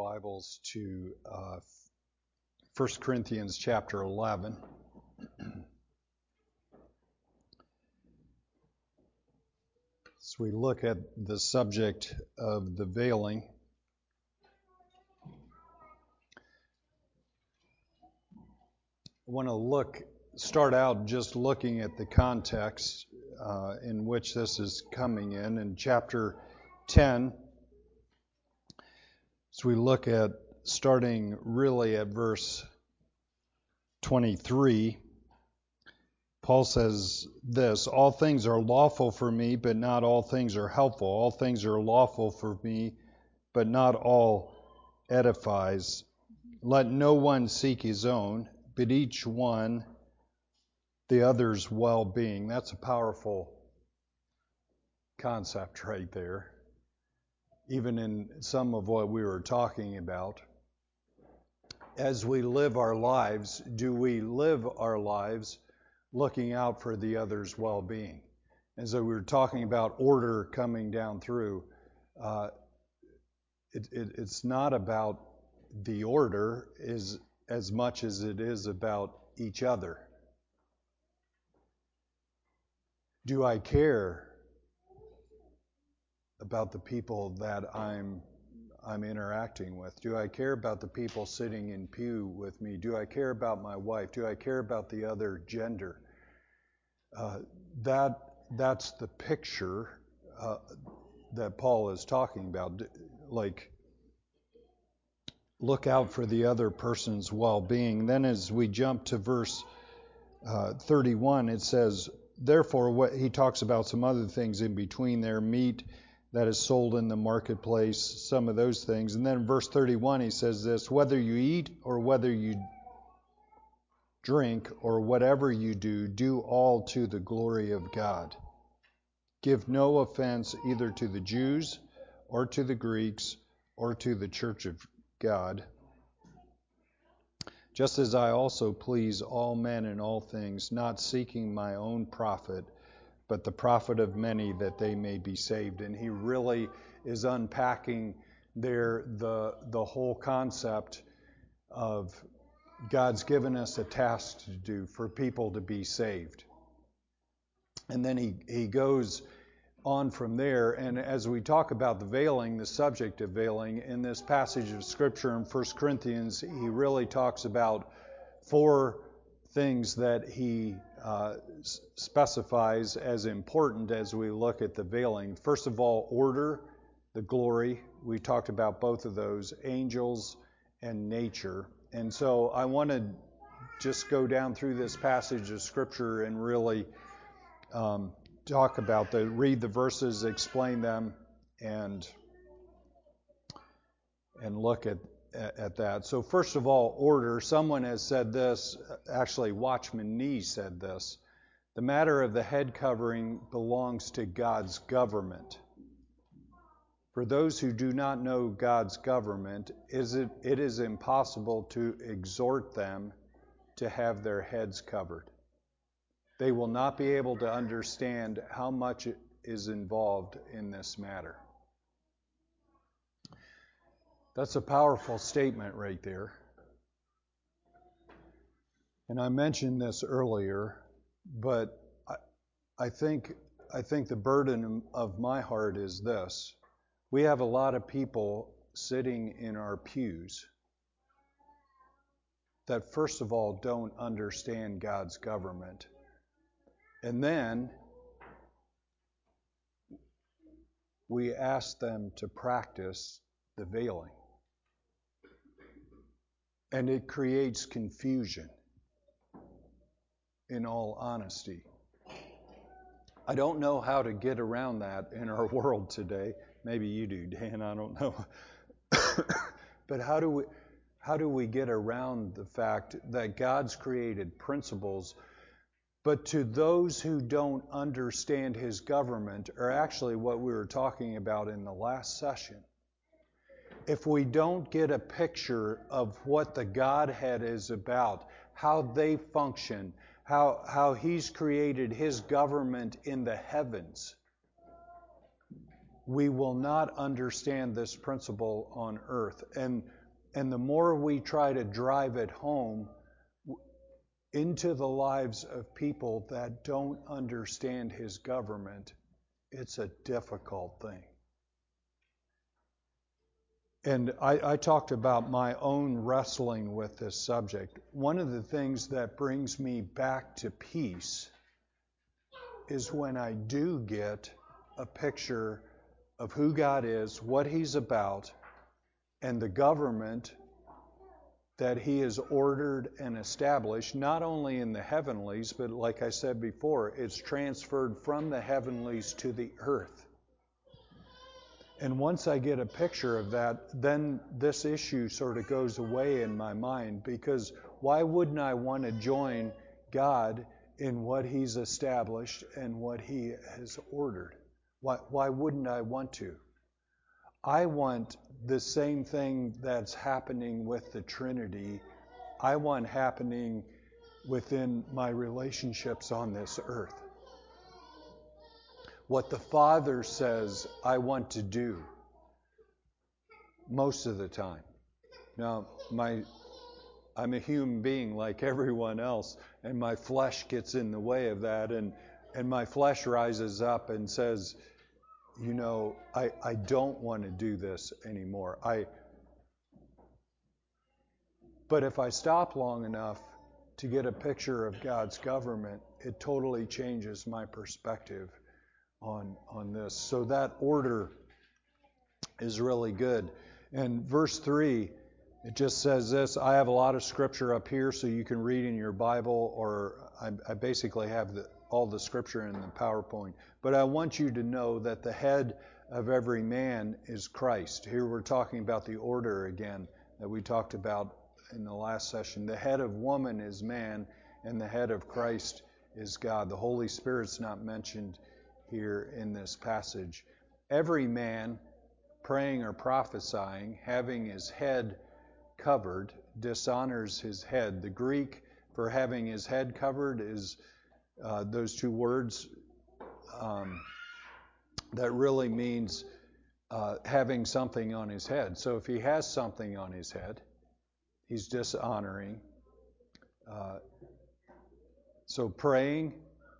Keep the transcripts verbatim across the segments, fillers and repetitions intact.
Bibles to uh, First Corinthians chapter eleven. As we look at the subject of the veiling, I want to look, start out just looking at the context uh, in which this is coming in. In chapter ten, as we look at starting really at verse twenty-three, Paul says this: all things are lawful for me, but not all things are helpful. All things are lawful for me, but not all edifies. Let no one seek his own, but each one the other's well-being. That's a powerful concept right there. Even in some of what we were talking about. As we live our lives, do we live our lives looking out for the other's well-being? And so we were talking about order coming down through. Uh, it, it, it's not about the order is as much as it is about each other. Do I care about the people that I'm I'm interacting with? Do I care about the people sitting in pew with me? Do I care about my wife? Do I care about the other gender? Uh, that that's the picture uh, that Paul is talking about. Like, look out for the other person's well-being. Then as we jump to verse uh, thirty-one, it says, therefore, what he talks about some other things in between there, meat that is sold in the marketplace, some of those things. And then in verse thirty-one, he says this: whether you eat or whether you drink or whatever you do, do all to the glory of God. Give no offense either to the Jews or to the Greeks or to the church of God, just as I also please all men in all things, not seeking my own profit, but the profit of many, that they may be saved. And he really is unpacking there the the whole concept of God's given us a task to do for people to be saved. And then he, he goes on from there, and as we talk about the veiling, the subject of veiling, in this passage of Scripture in First Corinthians, he really talks about four things that he uh, specifies as important as we look at the veiling. First of all, order, the glory. We talked about both of those, angels and nature. And so I want to just go down through this passage of Scripture and really um, talk about the, read the verses, explain them, and and look at at that. So first of all, order. Someone has said this, actually Watchman Nee said this: the matter of the head covering belongs to God's government. For those who do not know God's government, is it, it is impossible to exhort them to have their heads covered. They will not be able to understand how much is involved in this matter. That's a powerful statement right there. And I mentioned this earlier, but I, I think I think the burden of my heart is this. We have a lot of people sitting in our pews that, first of all, don't understand God's government. And then we ask them to practice the veiling. And it creates confusion, in all honesty. I don't know how to get around that in our world today. Maybe you do, Dan, I don't know. But how do we how do we get around the fact that God's created principles, but to those who don't understand his government, are actually what we were talking about in the last session. If we don't get a picture of what the Godhead is about, how they function, how, how he's created his government in the heavens, we will not understand this principle on earth. And, and the more we try to drive it home into the lives of people that don't understand his government, it's a difficult thing. And I, I talked about my own wrestling with this subject. One of the things that brings me back to peace is when I do get a picture of who God is, what he's about, and the government that he has ordered and established, not only in the heavenlies, but like I said before, it's transferred from the heavenlies to the earth. And once I get a picture of that, then this issue sort of goes away in my mind, because why wouldn't I want to join God in what he's established and what he has ordered? Why, why wouldn't I want to? I want the same thing that's happening with the Trinity, I want happening within my relationships on this earth. What the Father says I want to do most of the time. Now, my I'm a human being like everyone else, and my flesh gets in the way of that, and, and my flesh rises up and says, you know, I, I don't want to do this anymore. I But if I stop long enough to get a picture of God's government, it totally changes my perspective on, on this. So that order is really good. And verse three, it just says this. I have a lot of scripture up here so you can read in your Bible, or I, I basically have the, all the scripture in the PowerPoint. But I want you to know that the head of every man is Christ. Here we're talking about the order again that we talked about in the last session. The head of woman is man, and the head of Christ is God. The Holy Spirit's not mentioned here in this passage. Every man praying or prophesying, having his head covered, dishonors his head. The Greek for having his head covered is uh, those two words um, that really means uh, having something on his head. So if he has something on his head, he's dishonoring. Uh, so praying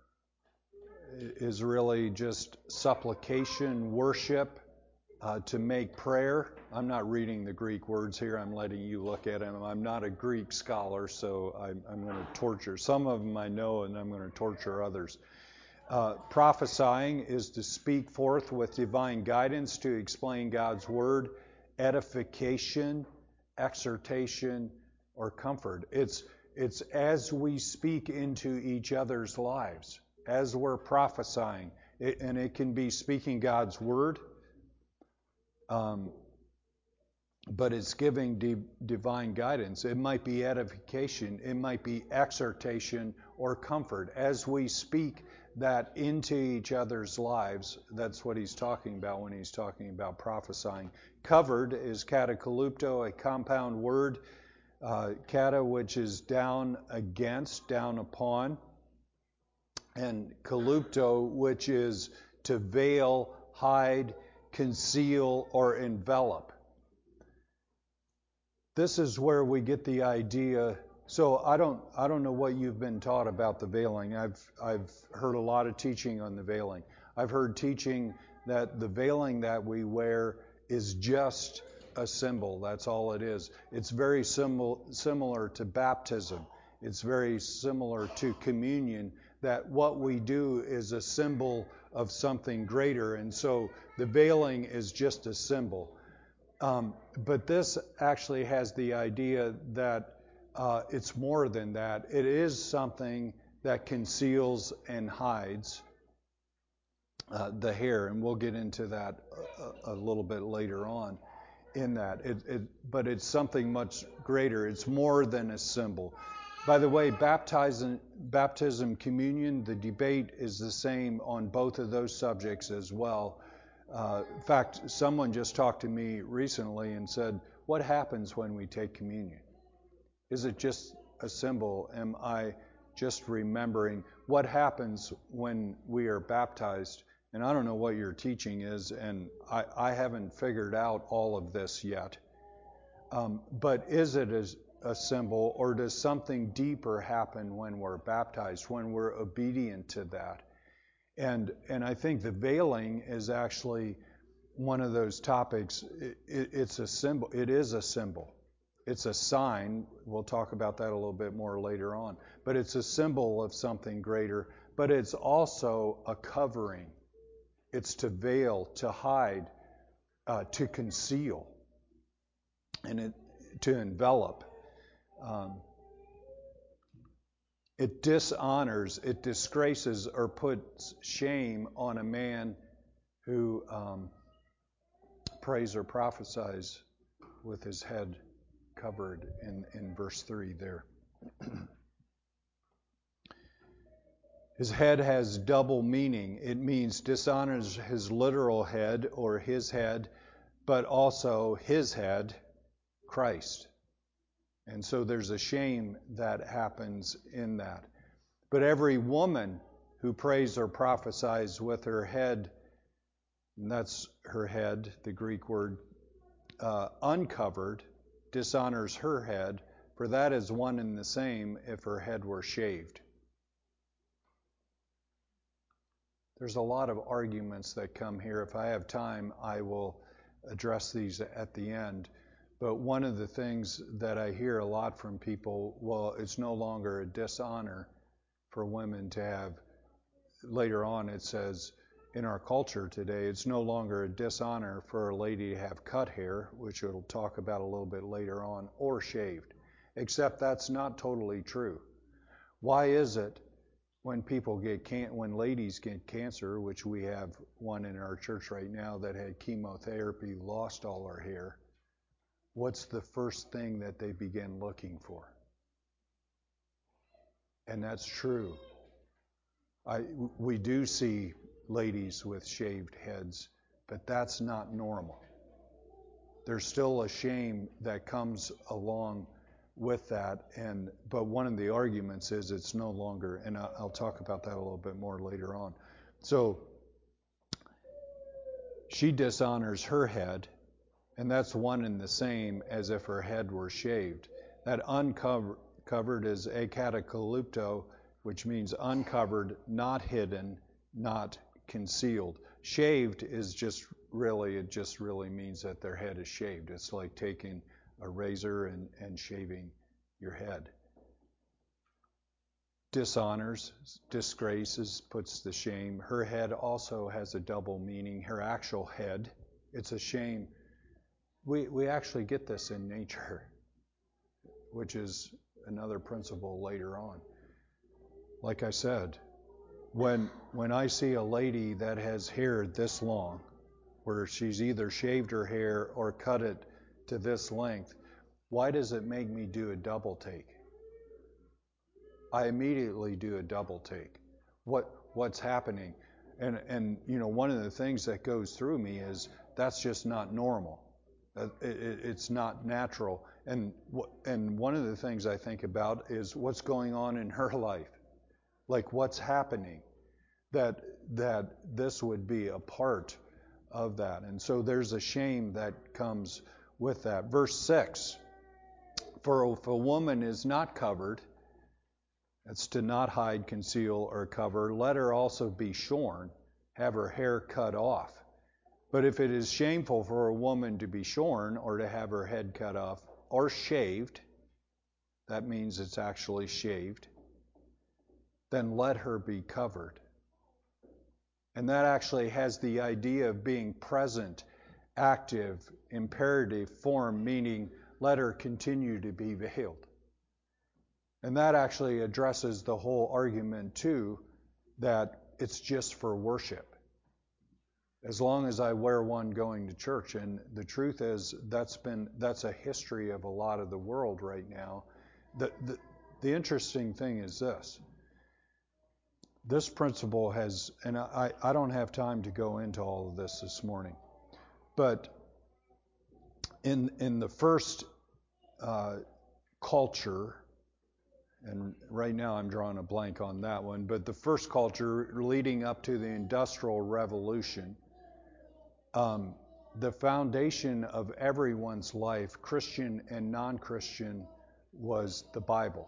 is really just supplication, worship, uh, to make prayer. I'm not reading the Greek words here. I'm letting you look at them. I'm not a Greek scholar, so I'm, I'm going to torture. Some of them I know, and I'm going to torture others. Uh, prophesying is to speak forth with divine guidance to explain God's word, edification, exhortation, or comfort. It's it's as we speak into each other's lives, as we're prophesying, it, and it can be speaking God's word, um, but it's giving di- divine guidance. It might be edification, it might be exhortation or comfort. As we speak that into each other's lives, that's what he's talking about when he's talking about prophesying. Covered is katakalupto, a compound word. Uh, kata, which is down against, down upon, and kalupto, which is to veil, hide, conceal, or envelop. This is where we get the idea. So I don't I don't know what you've been taught about the veiling. I've I've heard a lot of teaching on the veiling. I've heard teaching that the veiling that we wear is just a symbol. That's all it is. It's very sim- similar to baptism. It's very similar to communion, that what we do is a symbol of something greater. And so the veiling is just a symbol. Um, but this actually has the idea that uh, it's more than that. It is something that conceals and hides uh, the hair, and we'll get into that a, a little bit later on in that. It, it, but it's something much greater. It's more than a symbol. By the way, baptism, baptism, communion, the debate is the same on both of those subjects as well. Uh, in fact, someone just talked to me recently and said, what happens when we take communion? Is it just a symbol? Am I just remembering? What happens when we are baptized? And I don't know what your teaching is, and I, I haven't figured out all of this yet. Um, but is it a, a symbol, or does something deeper happen when we're baptized, when we're obedient to that? And and I think the veiling is actually one of those topics. It, it, it's a symbol. It is a symbol. It's a sign. We'll talk about that a little bit more later on. But it's a symbol of something greater. But it's also a covering. It's to veil, to hide, uh, to conceal, and it, to envelop. Um, it dishonors, it disgraces, or puts shame on a man who um, prays or prophesies with his head covered in, in verse three there. His head has double meaning. It means dishonors his literal head or his head, but also his head, Christ. And so there's a shame that happens in that. But every woman who prays or prophesies with her head, and that's her head, the Greek word, uh, uncovered, dishonors her head, for that is one and the same if her head were shaved. There's a lot of arguments that come here. If I have time, I will address these at the end. But one of the things that I hear a lot from people, well, it's no longer a dishonor for women to have, later on it says, in our culture today, it's no longer a dishonor for a lady to have cut hair, which we'll talk about a little bit later on, or shaved. Except that's not totally true. Why is it when people get can- when ladies get cancer, which we have one in our church right now that had chemotherapy, lost all her hair, what's the first thing that they begin looking for? And that's true. I, we do see ladies with shaved heads, but that's not normal. There's still a shame that comes along with that, and but one of the arguments is it's no longer, and I'll talk about that a little bit more later on. So she dishonors her head, and that's one and the same as if her head were shaved. That uncovered is akatakalupto, which means uncovered, not hidden, not concealed. Shaved is just really, it just really means that their head is shaved. It's like taking a razor and, and shaving your head. Dishonors, disgraces, puts the shame. Her head also has a double meaning. Her actual head, it's a shame. We we actually get this in nature, which is another principle later on. Like I said, when when I see a lady that has hair this long, where she's either shaved her hair or cut it to this length, why does it make me do a double take? I immediately do a double take. What what's happening? And and you know, one of the things that goes through me is that's just not normal. It, it, it's not natural. And and one of the things I think about is what's going on in her life, like what's happening, that that this would be a part of that. And so there's a shame that comes with that. Verse six, for if a woman is not covered, that's to not hide, conceal, or cover, let her also be shorn, have her hair cut off. But if it is shameful for a woman to be shorn or to have her head cut off or shaved, that means it's actually shaved, then let her be covered. And that actually has the idea of being present, active, imperative form, meaning let her continue to be veiled. And that actually addresses the whole argument, too, that it's just for worship. As long as I wear one going to church. And the truth is, that's been that's a history of a lot of the world right now. The, the, the interesting thing is this. This principle has, and I, I don't have time to go into all of this this morning, but in in the first uh, culture, And right now I'm drawing a blank on that one. But the first culture leading up to the Industrial Revolution, um, the foundation of everyone's life, Christian and non-Christian, was the Bible.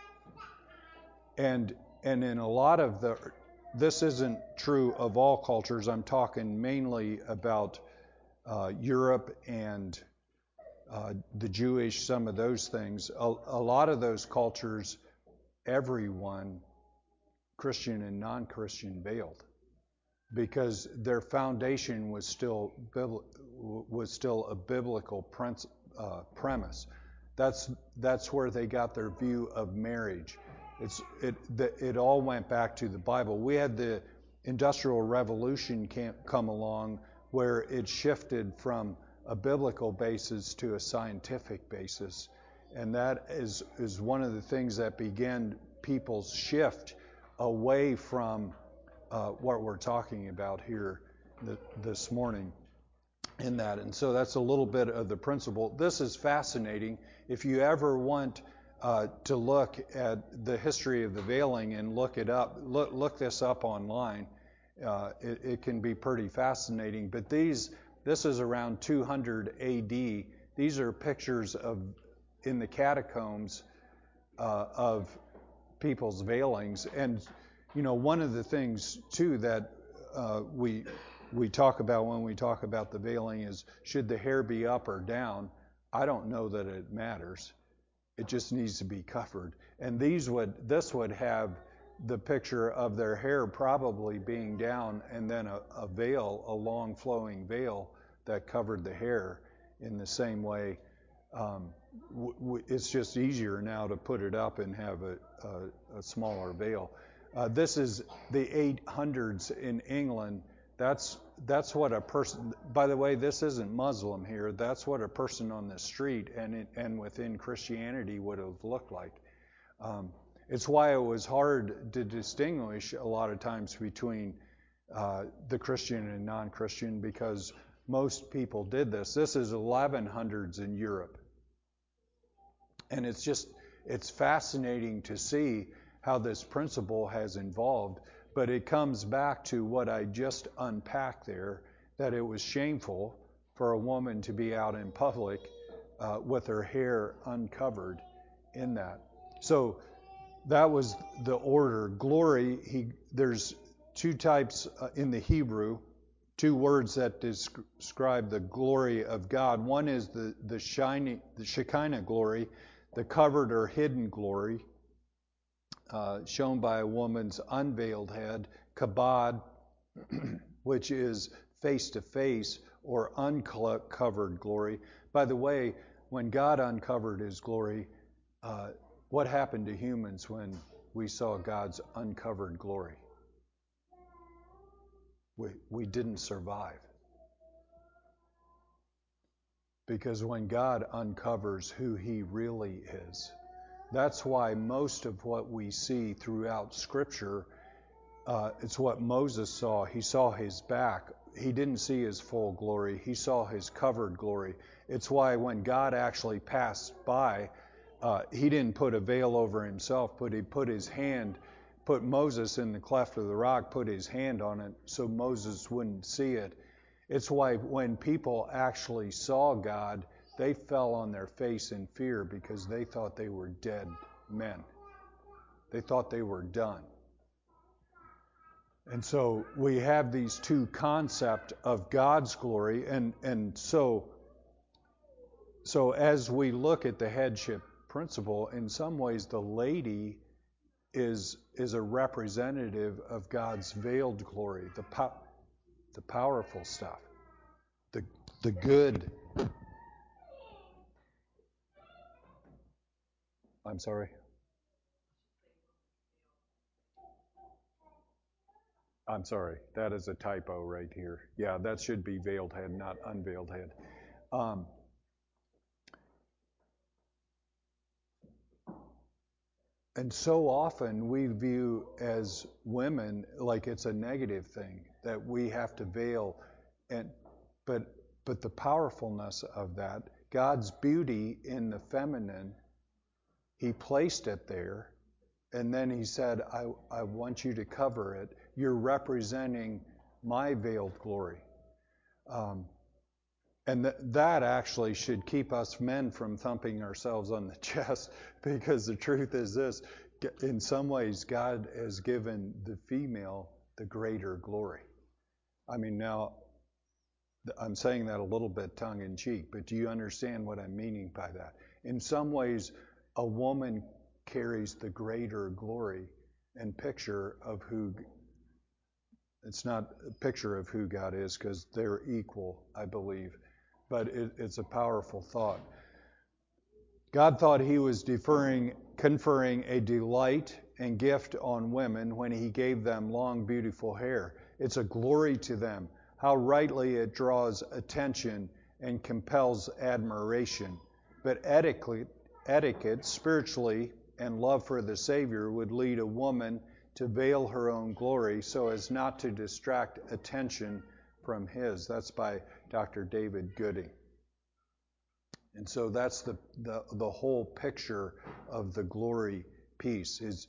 And and in a lot of the, this isn't true of all cultures. I'm talking mainly about uh, Europe and uh, the Jewish, some of those things. A, a lot of those cultures, everyone, Christian and non-Christian, veiled because their foundation was still was still a biblical prince, uh, premise. That's that's where they got their view of marriage. It's it it all went back to the Bible. We had the Industrial Revolution come along where it shifted from a biblical basis to a scientific basis, and that is is one of the things that began people's shift away from uh, what we're talking about here th- this morning in that. And so that's a little bit of the principle. This is fascinating. If you ever want uh, to look at the history of the veiling and look it up, look, look this up online. Uh, it, it can be pretty fascinating. But these, this is around two hundred A D. These are pictures of in the catacombs uh, of people's veilings. And you know, one of the things too that uh, we we talk about when we talk about the veiling is, should the hair be up or down? I don't know that it matters. It just needs to be covered. And these would this would have the picture of their hair probably being down, and then a, a veil, a long flowing veil that covered the hair in the same way. Um, w- w- it's just easier now to put it up and have a, a, a smaller veil. Uh, this is the eight hundreds in England. That's that's what a person. By the way, this isn't Muslim here. That's what a person on the street and in, and within Christianity would have looked like. Um, it's why it was hard to distinguish a lot of times between uh, the Christian and non-Christian, because most people did this. This is eleven hundreds in Europe, and it's just it's fascinating to see how this principle has evolved. But it comes back to what I just unpacked there, that it was shameful for a woman to be out in public uh, with her hair uncovered in that. So that was the order. Glory, he, there's two types uh, in the Hebrew, two words that describe the glory of God. One is the, the, shiny, the Shekinah glory, the covered or hidden glory, Uh, shown by a woman's unveiled head, kabod, which is face-to-face or uncovered glory. By the way, when God uncovered his glory, uh, what happened to humans when we saw God's uncovered glory? We, we didn't survive. Because when God uncovers who he really is, that's why most of what we see throughout Scripture, uh, it's what Moses saw. He saw his back. He didn't see his full glory. He saw his covered glory. It's why when God actually passed by, uh, he didn't put a veil over himself, but he put his hand, put Moses in the cleft of the rock, put his hand on it so Moses wouldn't see it. It's why when people actually saw God, they fell on their face in fear because they thought they were dead men. They thought they were done. And so we have these two concepts of God's glory. And, and so, so as we look at the headship principle, in some ways the lady is, is a representative of God's veiled glory, the, po- the powerful stuff, the, the good. I'm sorry. I'm sorry. That is a typo right here. Yeah, that should be veiled head, not unveiled head. Um, and so often we view as women like it's a negative thing that we have to veil, and but but the powerfulness of that, God's beauty in the feminine, he placed it there. and then he said, I, I want you to cover it. You're representing my veiled glory. Um, and th- that actually should keep us men from thumping ourselves on the chest, because the truth is this: in some ways, God has given the female the greater glory. I mean, now, I'm saying that a little bit tongue-in-cheek, but do you understand what I'm meaning by that? In some ways, a woman carries the greater glory and picture of who, it's not a picture of who God is, because they're equal, I believe, but it, it's a powerful thought. God thought he was deferring, conferring a delight and gift on women when he gave them long, beautiful hair. It's a glory to them. How rightly it draws attention and compels admiration. But etiquette, etiquette, spiritually, and love for the Savior would lead a woman to veil her own glory so as not to distract attention from his. That's by Doctor David Gooding. And so that's the, the, the whole picture of the glory piece. Is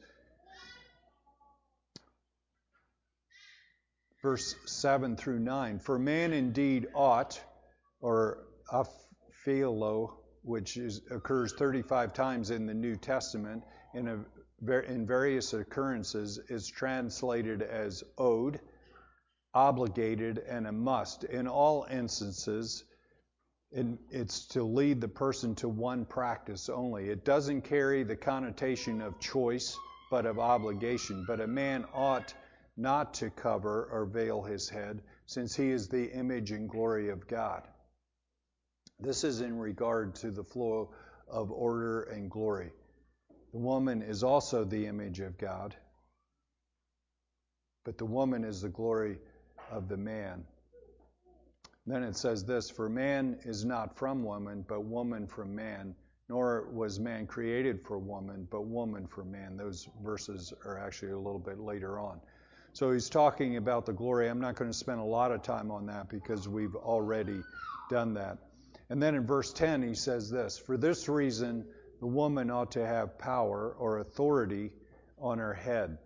verse seven through nine. For man indeed ought, or aphilo, which is, occurs thirty-five times in the New Testament, in, a, in various occurrences is translated as owed, obligated, and a must. In all instances, it, it's to lead the person to one practice only. It doesn't carry the connotation of choice, but of obligation. But a man ought not to cover or veil his head, since he is the image and glory of God. This is in regard to the flow of order and glory. The woman is also the image of God, but the woman is the glory of the man. Then it says this: for man is not from woman, but woman from man, nor was man created for woman, but woman for man. Those verses are actually a little bit later on. So he's talking about the glory. I'm not going to spend a lot of time on that because we've already done that. And then in verse ten, he says this: for this reason, the woman ought to have power or authority on her head.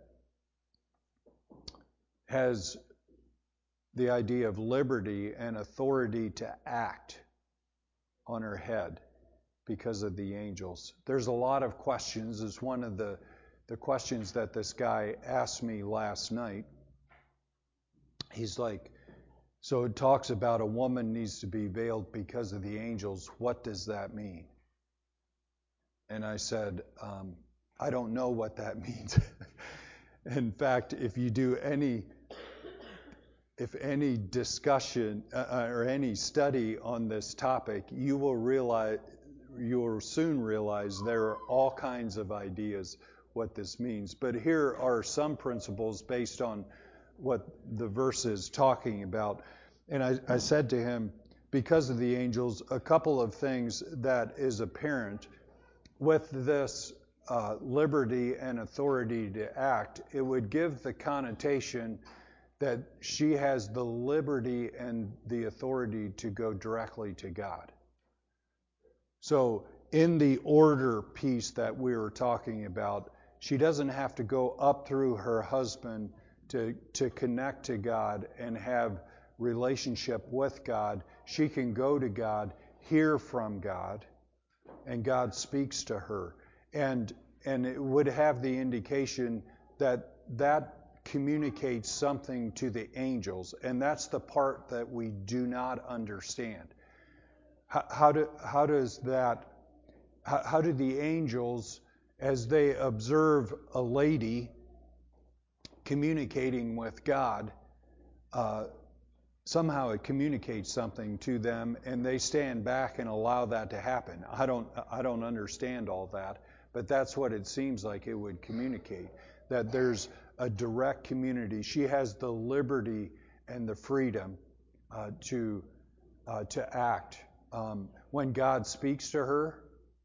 Has the idea of liberty and authority to act on her head because of the angels. There's a lot of questions. It's one of the, the questions that this guy asked me last night. He's like, so it talks about a woman needs to be veiled because of the angels. What does that mean? And I said, um, I don't know what that means. In fact, if you do any If any discussion uh, or any study on this topic, you will realize, you will soon realize there are all kinds of ideas what this means. But here are some principles based on what the verse is talking about. And I, I said to him, because of the angels, a couple of things that is apparent with this uh, liberty and authority to act. It would give the connotation that she has the liberty and the authority to go directly to God. So in the order piece that we were talking about, she doesn't have to go up through her husband to, to connect to God and have relationship with God. She can go to God, hear from God, and God speaks to her. And, and it would have the indication that that communicates something to the angels, and that's the part that we do not understand. How, how, do, how does that, how, how do the angels, as they observe a lady communicating with God, uh, somehow it communicates something to them, and they stand back and allow that to happen? I don't, I don't understand all that, but that's what it seems like it would communicate, that there's a direct community. She has the liberty and the freedom uh, to uh, to act. Um, when God speaks to her,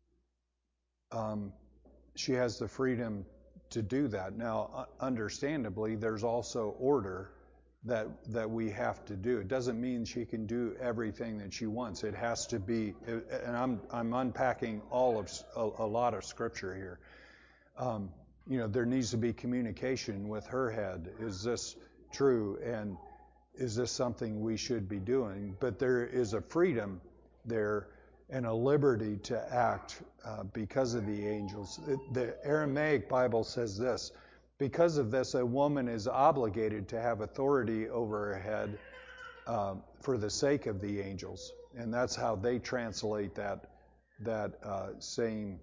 um, she has the freedom to do that. Now, uh, understandably, there's also order that that we have to do. It doesn't mean she can do everything that she wants. It has to be, and I'm I'm unpacking all of a, a lot of scripture here. Um, you know, there needs to be communication with her head. Is this true? And is this something we should be doing? But there is a freedom there and a liberty to act uh, because of the angels. It, the Aramaic Bible says this: because of this, a woman is obligated to have authority over her head uh, for the sake of the angels. And that's how they translate that, that uh, same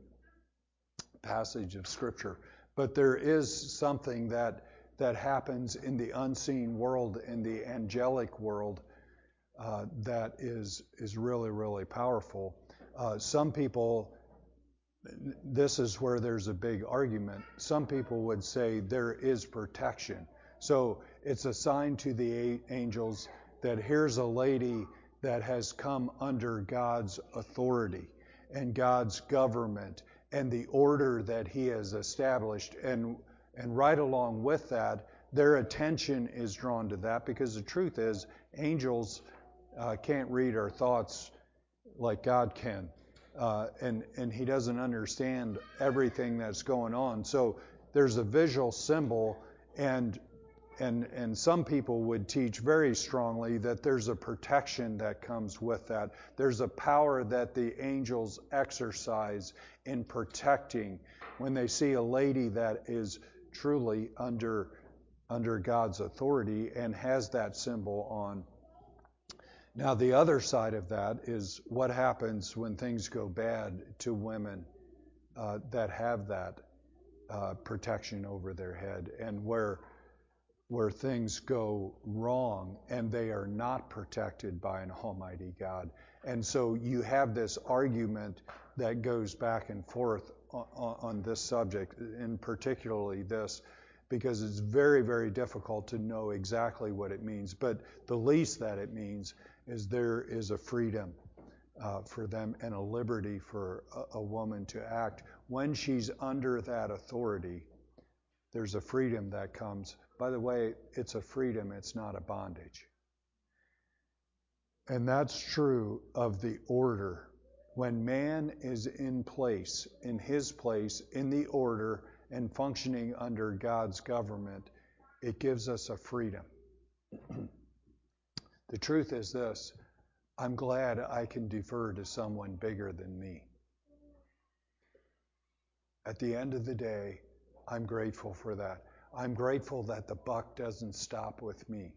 passage of Scripture. But there is something that that happens in the unseen world, in the angelic world, uh, that is is really, really powerful. Uh, some people, this is where there's a big argument. Some people would say there is protection. So it's a sign to the angels that here's a lady that has come under God's authority and God's government and the order that he has established. And and right along with that, their attention is drawn to that, because the truth is, angels uh, can't read our thoughts like God can. Uh, and, and he doesn't understand everything that's going on. So there's a visual symbol, and and and some people would teach very strongly that there's a protection that comes with that. There's a power that the angels exercise in protecting when they see a lady that is truly under under God's authority and has that symbol on. Now, the other side of that is what happens when things go bad to women uh, that have that uh, protection over their head, and where where things go wrong and they are not protected by an almighty God. And so you have this argument that goes back and forth on, on this subject, and particularly this, because it's very, very difficult to know exactly what it means. But the least that it means is there is a freedom uh, for them and a liberty for a, a woman to act. When she's under that authority, there's a freedom that comes. By the way, it's a freedom, it's not a bondage. And that's true of the order. When man is in place, in his place, in the order, and functioning under God's government, it gives us a freedom. The truth is this: I'm glad I can defer to someone bigger than me. At the end of the day, I'm grateful for that. I'm grateful that the buck doesn't stop with me.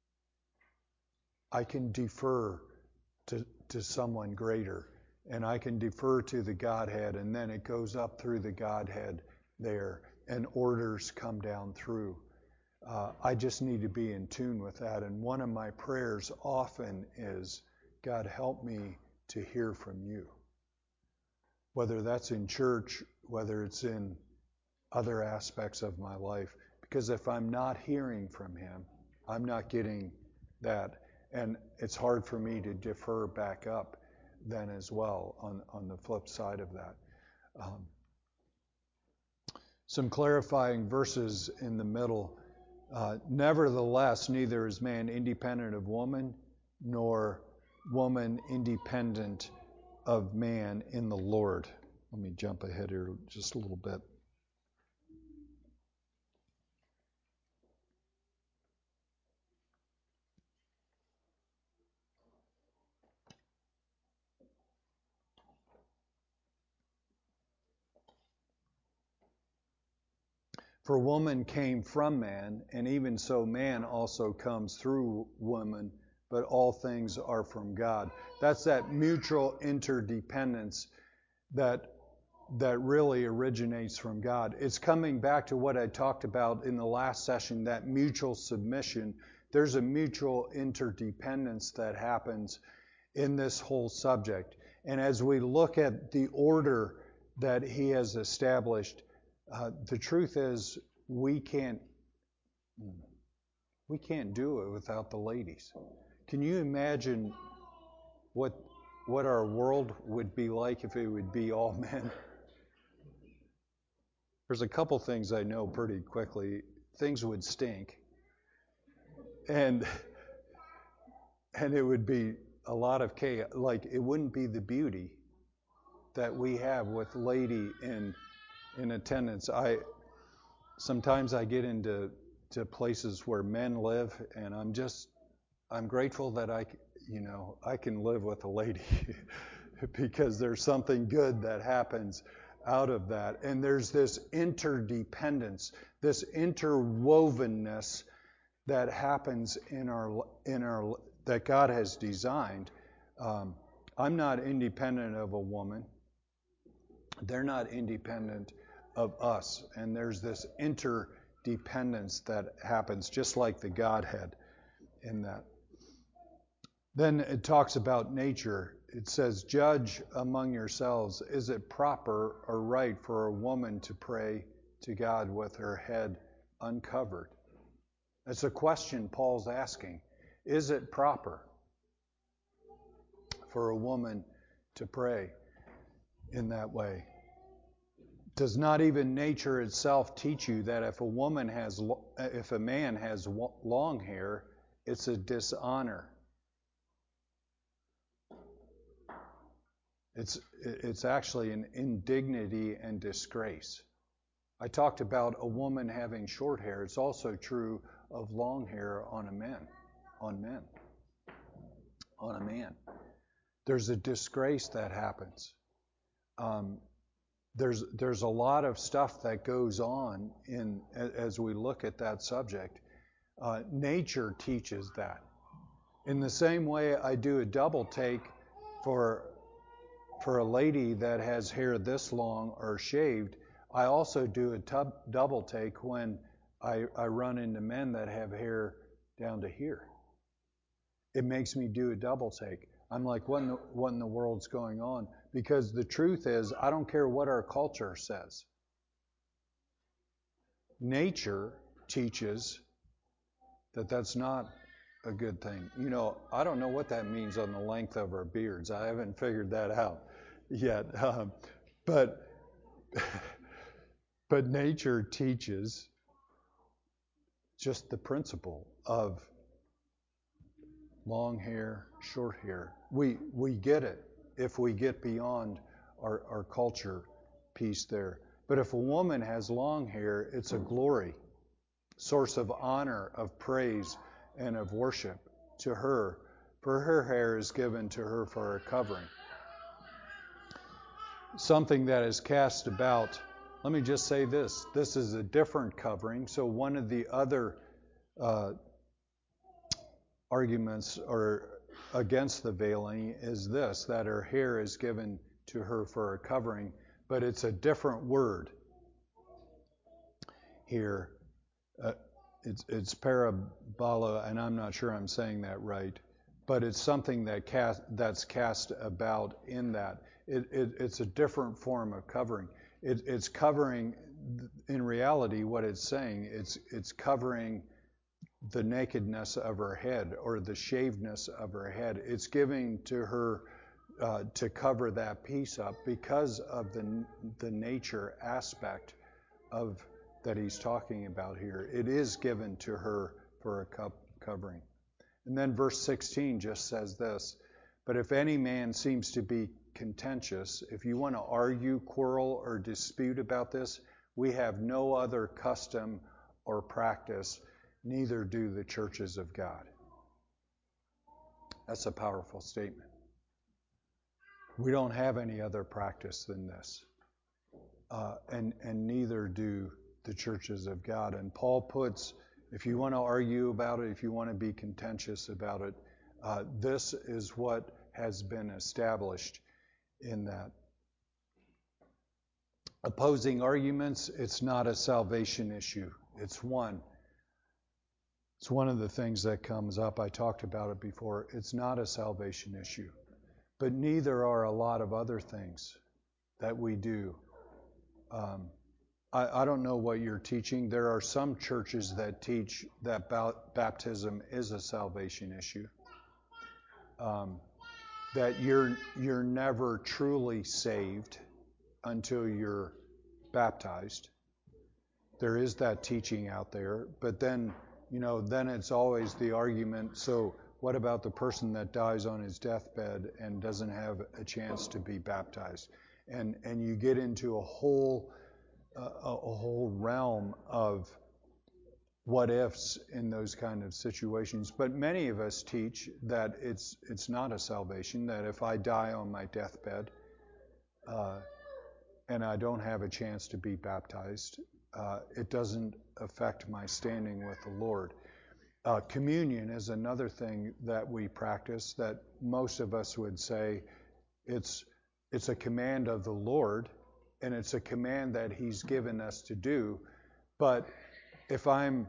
I can defer to, to someone greater, and I can defer to the Godhead, and then it goes up through the Godhead there, and orders come down through. Uh, I just need to be in tune with that. And one of my prayers often is, God, help me to hear from you. Whether that's in church, whether it's in other aspects of my life. Because if I'm not hearing from him, I'm not getting that. And it's hard for me to defer back up then as well on, on the flip side of that. Um, some clarifying verses in the middle. Uh, Nevertheless, neither is man independent of woman, nor woman independent of man in the Lord. Let me jump ahead here just a little bit. For woman came from man, and even so man also comes through woman, but all things are from God. That's that mutual interdependence that that really originates from God. It's coming back to what I talked about in the last session, that mutual submission. There's a mutual interdependence that happens in this whole subject. And as we look at the order that he has established, Uh, the truth is, we can't we can't do it without the ladies. Can you imagine what what our world would be like if it would be all men? There's a couple things I know pretty quickly. Things would stink, and and it would be a lot of chaos. Like, it wouldn't be the beauty that we have with lady in in attendance. I. sometimes I get into to places where men live, and I'm just, I'm grateful that I, you know, I can live with a lady because there's something good that happens out of that. And there's this interdependence, this interwovenness that happens in our, in our, that God has designed. Um, I'm not independent of a woman. They're not independent of us. And there's this interdependence that happens, just like the Godhead in that. Then it talks about nature. It says, judge among yourselves, is it proper or right for a woman to pray to God with her head uncovered? That's a question Paul's asking. Is it proper for a woman to pray in that way? Does not even nature itself teach you that if a woman has, if a man has long hair, it's a dishonor? It's, it's actually an indignity and disgrace. I talked about a woman having short hair. It's also true of long hair on a man, on men, on a man. There's a disgrace that happens. Um, there's there's a lot of stuff that goes on in as we look at that subject. Uh, nature teaches that. In the same way, I do a double take for. For a lady that has hair this long or shaved, I also do a tub, double take when I, I run into men that have hair down to here. It makes me do a double take. I'm like, what in the, what in the world's going on? Because the truth is, I don't care what our culture says. Nature teaches that that's not a good thing. You know, I don't know what that means on the length of our beards. I haven't figured that out yet. Um, but but nature teaches just the principle of long hair, short hair. We we get it if we get beyond our, our culture piece there. But if a woman has long hair, it's a glory, source of honor, of praise, and of worship to her, for her hair is given to her for a covering. Something that is cast about, let me just say this, this is a different covering. So one of the other uh, arguments or against the veiling is this, that her hair is given to her for a covering, but it's a different word here. Uh, It's, it's parabola, and I'm not sure I'm saying that right, but it's something that cast, that's cast about in that. It, it, it's a different form of covering. It, it's covering, in reality, what it's saying, it's, it's covering the nakedness of her head or the shavedness of her head. It's giving to her uh, to cover that piece up because of the, the nature aspect of that he's talking about here. It is given to her for a cup covering. And then verse sixteen just says this, but if any man seems to be contentious, if you want to argue, quarrel, or dispute about this, we have no other custom or practice, neither do the churches of God. That's a powerful statement. We don't have any other practice than this. Uh, and, and neither do the churches of God. And Paul puts, if you want to argue about it, if you want to be contentious about it, uh, this is what has been established in that. Opposing arguments, it's not a salvation issue. It's one. It's one of the things that comes up. I talked about it before. It's not a salvation issue. But neither are a lot of other things that we do. Um, I, I don't know what you're teaching. There are some churches that teach that ba- baptism is a salvation issue. Um, that you're you're never truly saved until you're baptized. There is that teaching out there, but then, you know, then it's always the argument, so what about the person that dies on his deathbed and doesn't have a chance to be baptized? And and you get into a whole a, a whole realm of what ifs in those kind of situations. But many of us teach that it's it's not a salvation, that if I die on my deathbed uh, and I don't have a chance to be baptized, uh, it doesn't affect my standing with the Lord. Uh, communion is another thing that we practice that most of us would say it's it's a command of the Lord, and it's a command that He's given us to do. But if I'm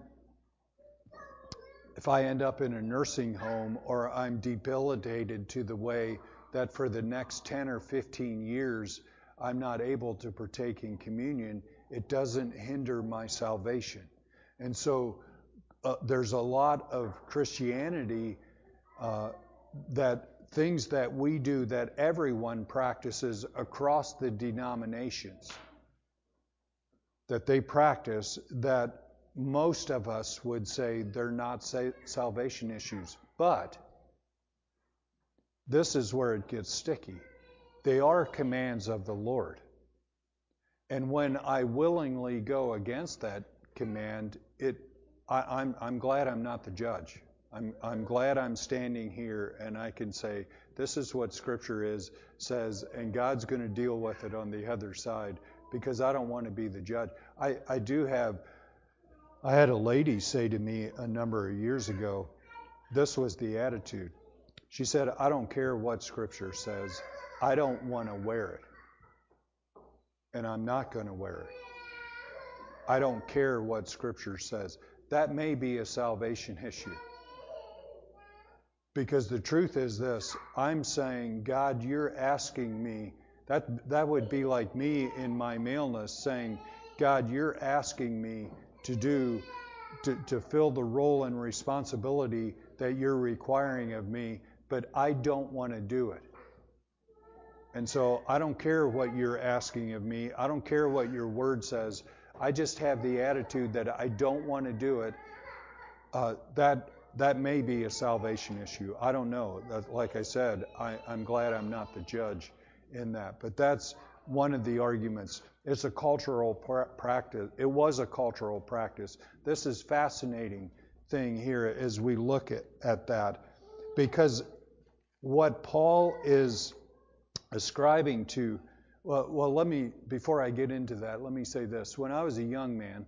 if I end up in a nursing home, or I'm debilitated to the way that for the next ten or fifteen years I'm not able to partake in communion, it doesn't hinder my salvation. And so uh, there's a lot of Christianity uh, that things that we do that everyone practices across the denominations, that they practice, that most of us would say they're not salvation issues. But this is where it gets sticky. They are commands of the Lord. And when I willingly go against that command, it I, I'm I'm glad I'm not the judge. I'm I'm glad I'm standing here and I can say, this is what Scripture is says, and God's going to deal with it on the other side, because I don't want to be the judge. I, I do have I had a lady say to me a number of years ago, this was the attitude. She said, I don't care what Scripture says. I don't want to wear it. And I'm not going to wear it. I don't care what Scripture says. That may be a salvation issue. Because the truth is this, I'm saying, God, you're asking me, that, that would be like me in my maleness saying, God, you're asking me to do, to, to fill the role and responsibility that you're requiring of me, but I don't want to do it. And so I don't care what you're asking of me. I don't care what your word says. I just have the attitude that I don't want to do it. Uh, that that may be a salvation issue. I don't know. That, like I said, I, I'm glad I'm not the judge in that. But that's one of the arguments. It's a cultural pra- practice. It was a cultural practice. This is fascinating thing here as we look at, at that, because what Paul is ascribing to, well, well, let me, before I get into that, let me say this. When I was a young man,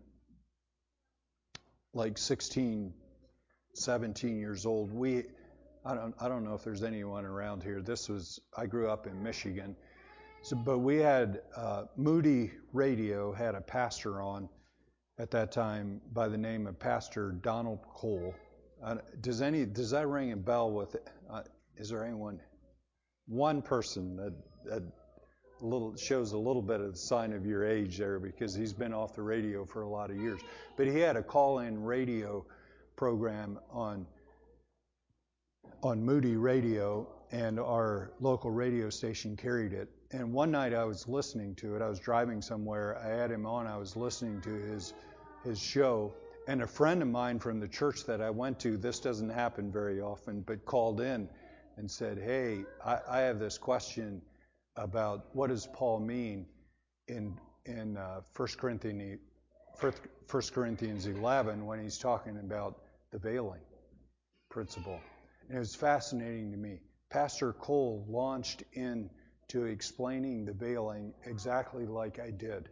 like sixteen, seventeen years old, we, I don't, I don't know if there's anyone around here. This was, I grew up in Michigan. So, but we had, uh, Moody Radio had a pastor on at that time by the name of Pastor Donald Cole. Uh, does any, does that ring a bell with, uh, is there anyone? One person that, that a little shows a little bit of the sign of your age there, because he's been off the radio for a lot of years. But he had a call-in radio program on on Moody Radio, and our local radio station carried it. And one night I was listening to it. I was driving somewhere. I had him on. I was listening to his his show, and a friend of mine from the church that I went to, this doesn't happen very often, but called in and said, hey, I, I have this question about what does Paul mean in in uh, First Corinthians First Corinthians eleven when he's talking about the veiling principle. And it was fascinating to me. Pastor Cole launched into explaining the veiling exactly like I did.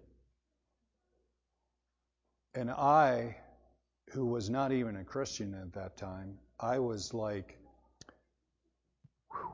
And I, who was not even a Christian at that time, I was like, whew.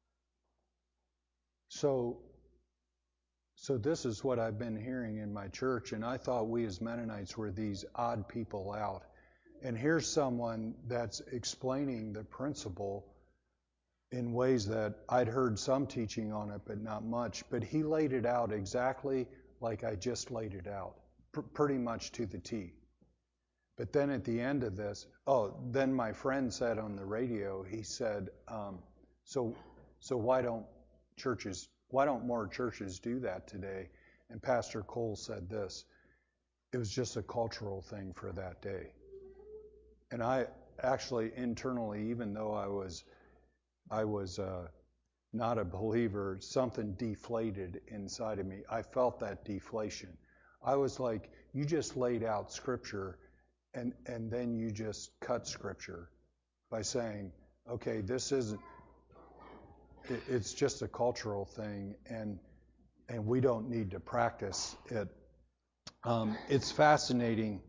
So, so this is what I've been hearing in my church, and I thought we as Mennonites were these odd people out. And here's someone that's explaining the principle in ways that I'd heard some teaching on it, but not much. But he laid it out exactly like I just laid it out, pr- pretty much to the T. But then at the end of this, oh, then my friend said on the radio, he said, um, so, so why don't churches, why don't more churches do that today? And Pastor Cole said this, it was just a cultural thing for that day. And I actually internally, even though I was I was uh, not a believer, something deflated inside of me. I felt that deflation. I was like, you just laid out Scripture, and and then you just cut Scripture by saying, okay, this isn't. It, it's just a cultural thing, and and we don't need to practice it. Um, it's fascinating,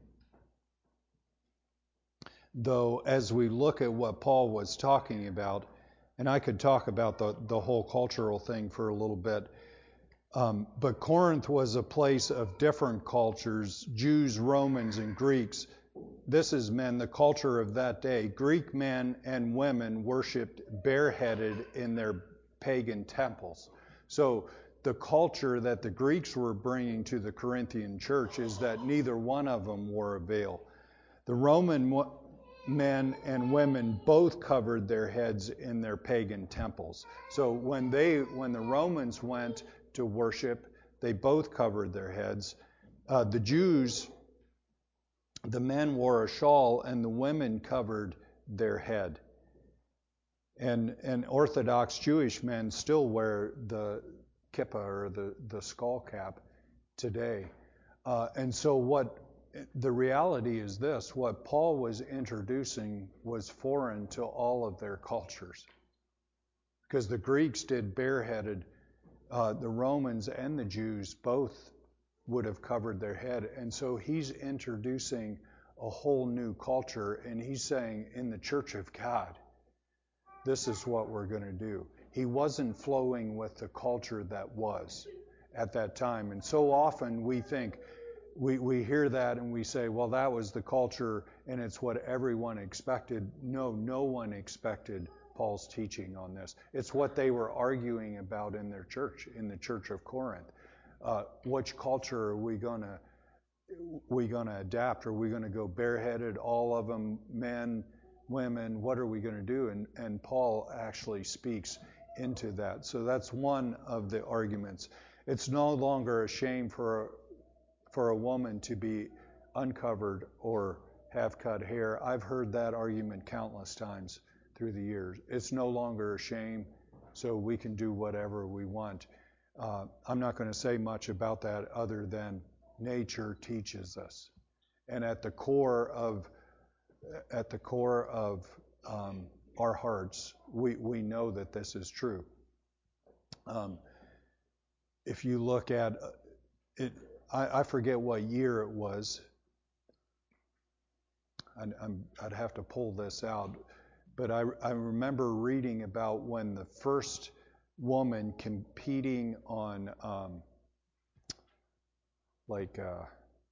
though, as we look at what Paul was talking about, and I could talk about the, the whole cultural thing for a little bit, um, but Corinth was a place of different cultures, Jews, Romans, and Greeks. This is men, the culture of that day. Greek men and women worshipped bareheaded in their pagan temples. So the culture that the Greeks were bringing to the Corinthian church is that neither one of them wore a veil. The Roman men and women both covered their heads in their pagan temples. So when they, when the Romans went to worship, they both covered their heads. Uh, the Jews, the men wore a shawl and the women covered their head. And, and Orthodox Jewish men still wear the kippah or the, the skull cap today. Uh, and so what the reality is this, what Paul was introducing was foreign to all of their cultures. Because the Greeks did bareheaded, uh, the Romans and the Jews both would have covered their head. And so he's introducing a whole new culture, and he's saying, in the church of God, this is what we're going to do. He wasn't flowing with the culture that was at that time. And so often we think, we, we hear that and we say, well, that was the culture and it's what everyone expected. No, no one expected Paul's teaching on this. It's what they were arguing about in their church, in the church of Corinth. Uh, which culture are we going to we going to adapt? Are we going to go bareheaded, all of them, men, women? What are we going to do? And, and Paul actually speaks into that. So that's one of the arguments. It's no longer a shame for for a woman to be uncovered or have cut hair. I've heard that argument countless times through the years. It's no longer a shame, so we can do whatever we want. Uh, I'm not going to say much about that other than nature teaches us. And at the core of at the core of um, our hearts, we, we know that this is true. Um, if you look at it, I, I forget what year it was. I'd, I'm, I'd have to pull this out. But I, I remember reading about when the first woman competing on, um, like, uh,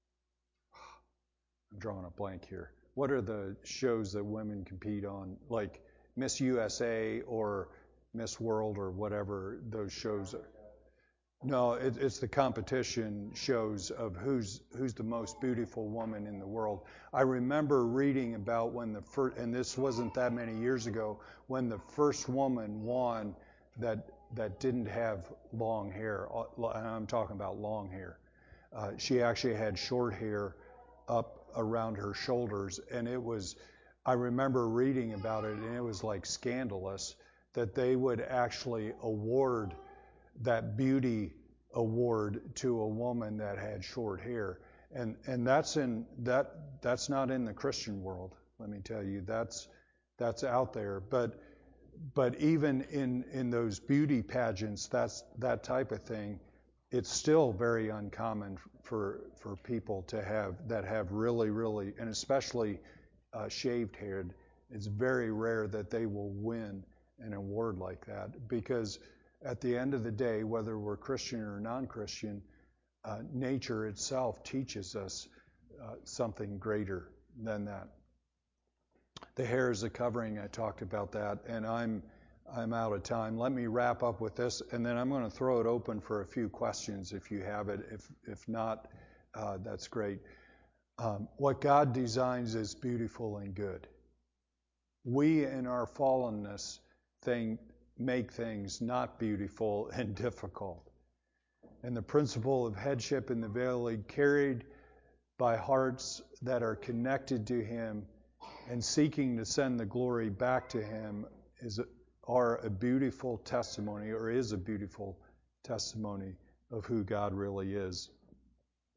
I'm drawing a blank here. What are the shows that women compete on? Like Miss U S A or Miss World or whatever those shows are. No, it, it's the competition shows of who's who's the most beautiful woman in the world. I remember reading about when the first, and this wasn't that many years ago, when the first woman won that that didn't have long hair. And I'm talking about long hair. Uh, she actually had short hair up around her shoulders, and it was. I remember reading about it, and it was like scandalous that they would actually award that beauty award to a woman that had short hair, and and that's in that that's not in the Christian world. Let me tell you, that's that's out there. But but even in in those beauty pageants, that's that type of thing. It's still very uncommon for for people to have that have really really and especially uh, shaved head. It's very rare that they will win an award like that, because at the end of the day, whether we're Christian or non-Christian, uh, nature itself teaches us uh, something greater than that. The hair is a covering. I talked about that, and I'm I'm out of time. Let me wrap up with this, and then I'm going to throw it open for a few questions if you have it. If if not, uh, that's great. Um, what God designs is beautiful and good. We, in our fallenness, think make things not beautiful and difficult. And the principle of headship in the valley, carried by hearts that are connected to Him and seeking to send the glory back to Him, is are a beautiful testimony, or is a beautiful testimony of who God really is.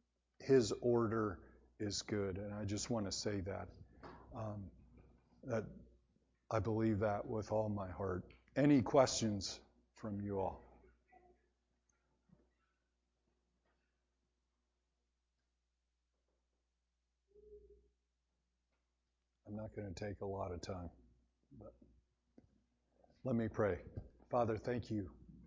His order is good. And I just want to say that. Um, that I believe that with all my heart. Any questions from you all? I'm not going to take a lot of time, but let me pray. Father, thank you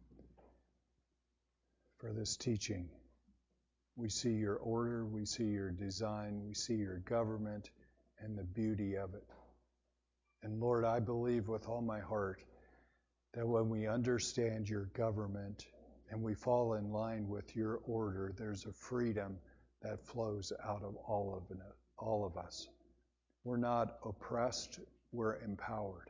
for this teaching. We see your order, we see your design, we see your government and the beauty of it. And Lord, I believe with all my heart that when we understand your government and we fall in line with your order, there's a freedom that flows out of all of it, all of us. We're not oppressed, we're empowered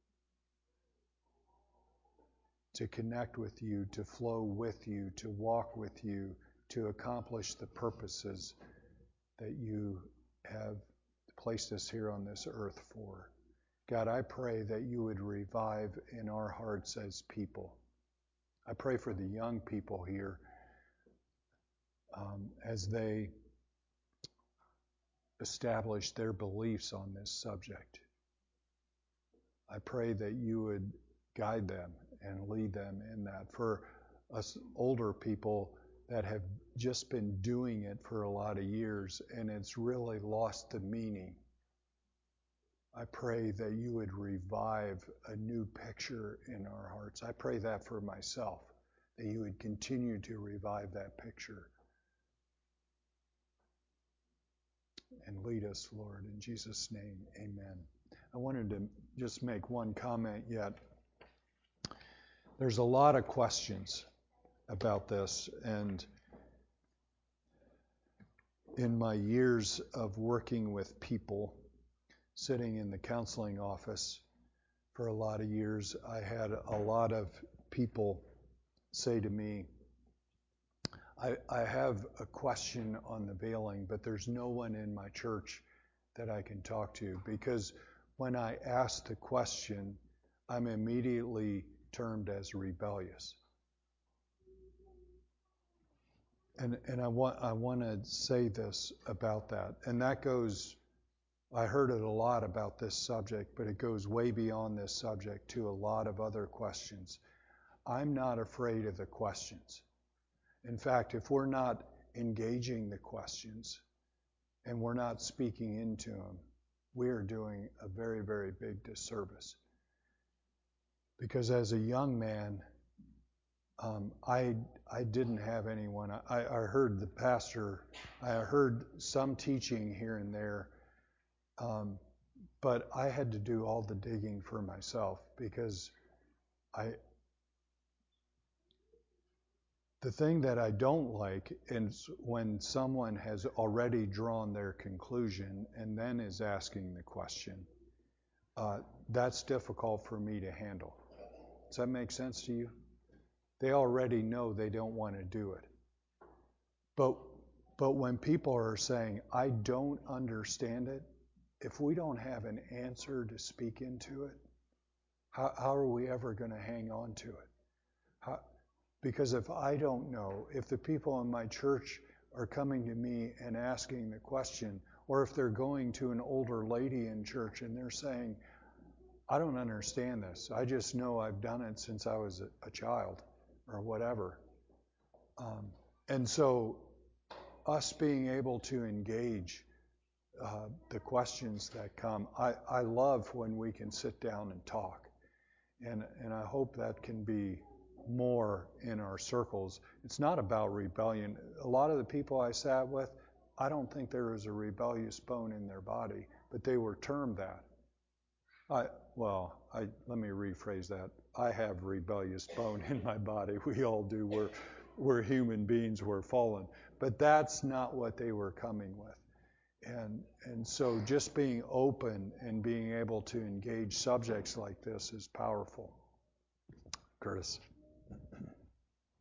to connect with you, to flow with you, to walk with you, to accomplish the purposes that you have placed us here on this earth for. God, I pray that you would revive in our hearts as people. I pray for the young people here um, as they establish their beliefs on this subject. I pray that you would guide them and lead them in that. For us older people that have just been doing it for a lot of years and it's really lost the meaning, I pray that you would revive a new picture in our hearts. I pray that for myself, that you would continue to revive that picture. And lead us, Lord, in Jesus' name, amen. I wanted to just make one comment yet. There's a lot of questions about this, and in my years of working with people, sitting in the counseling office for a lot of years, I had a lot of people say to me, I, I have a question on the veiling, but there's no one in my church that I can talk to, because when I ask the question, I'm immediately termed as rebellious. And and I want I want to say this about that. And that goes, I heard it a lot about this subject, but it goes way beyond this subject to a lot of other questions. I'm not afraid of the questions. In fact, if we're not engaging the questions and we're not speaking into them, we are doing a very, very big disservice. Because as a young man, um, I I didn't have anyone. I, I heard the pastor, I heard some teaching here and there, um, but I had to do all the digging for myself, because I the thing that I don't like is when someone has already drawn their conclusion and then is asking the question. Uh, that's difficult for me to handle. Does that make sense to you? They already know they don't want to do it. But but when people are saying, I don't understand it, if we don't have an answer to speak into it, how, how are we ever going to hang on to it? How, because if I don't know, if the people in my church are coming to me and asking the question, or if they're going to an older lady in church and they're saying, I don't understand this. I just know I've done it since I was a, a child or whatever. Um, and so us being able to engage uh, the questions that come, I, I love when we can sit down and talk. And, and I hope that can be more in our circles. It's not about rebellion. A lot of the people I sat with, I don't think there was a rebellious bone in their body, but they were termed that. I, well, I, let me rephrase that. I have rebellious bone in my body. We all do. We're, we're human beings. We're fallen. But that's not what they were coming with. And, and so just being open and being able to engage subjects like this is powerful. Curtis.